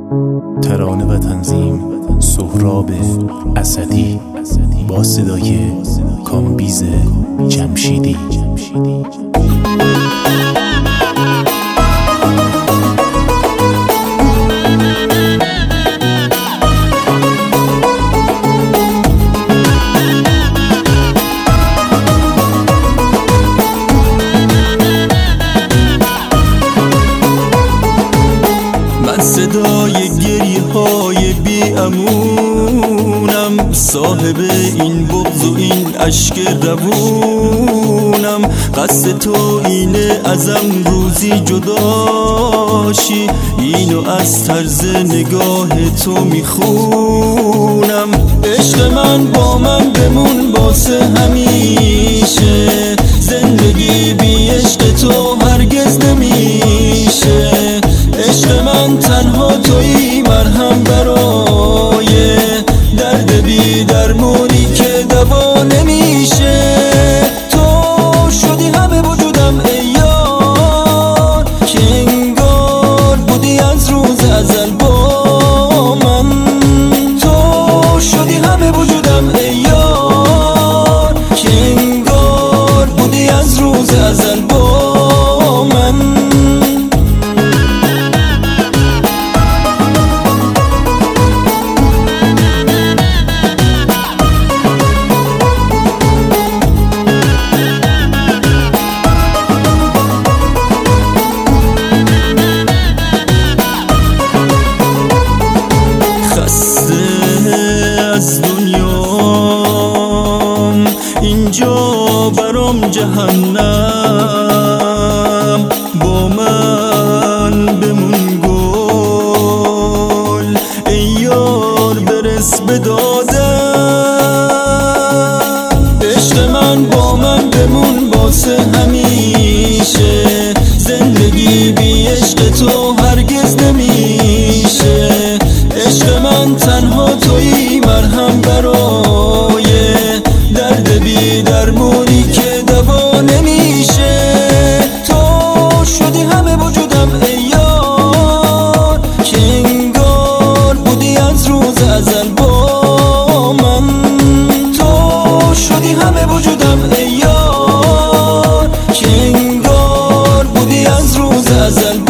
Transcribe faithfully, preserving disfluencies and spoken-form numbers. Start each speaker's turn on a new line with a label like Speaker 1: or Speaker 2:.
Speaker 1: ترانه و تنظیم سهراب اسدی با صدای کامبیز جمشیدی.
Speaker 2: صدای گریه های بی امونم، صاحب این بغض و این اشک روونم. قصد تو اینه ازم روزی جداشی، اینو از طرز نگاه تو میخونم. عشق من با من بمون واسه همیشه، زندگی بی عشق تو هرگز نمیشه. عشق من تنها تویی، مرهم برای درد بی درمونی که دوا نمیشه. تو شدی همه وجودم ای یار، که انگار بودی از روز ازل با من. تو شدی همه وجودم ای یار، که انگار بودی از روز ازل با من. از دنیام اینجا برام جهنم، با من بمون گل ای یار برس به دادم. عشق من با من بمون واسه همیشه، زندگی بی عشق تو هرگز نمیشه. عشق من تنها تویی، مرهم برای درد بی درمونی که دوا نمیشه. تو شدی همه وجودم ای یار، که انگار بودی از روز ازل با من. تو شدی همه وجودم ای یار، که انگار بودی از روز ازل